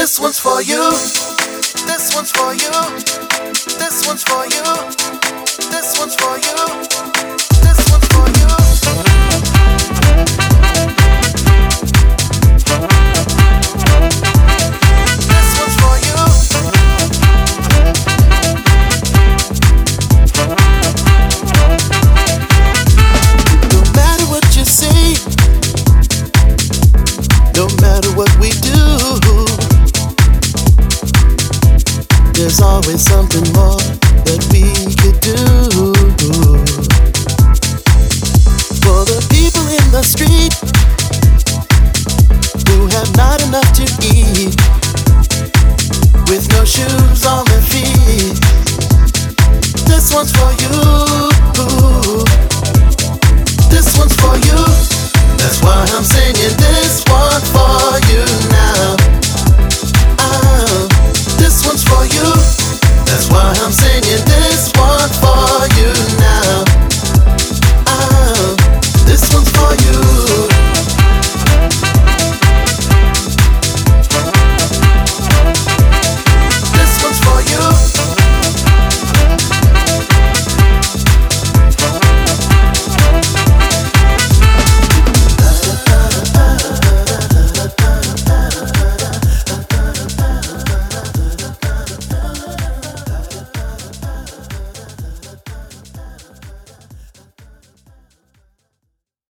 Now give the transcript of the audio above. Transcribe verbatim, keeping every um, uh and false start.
This one's for you. This one's for you. This one's for you. This one's for you. This one's for you. This one's for you. No matter what you say, no matter what we do, there's always something more that we could do. For the people in the street who have not enough to eat, with no shoes on their feet, this one's for you.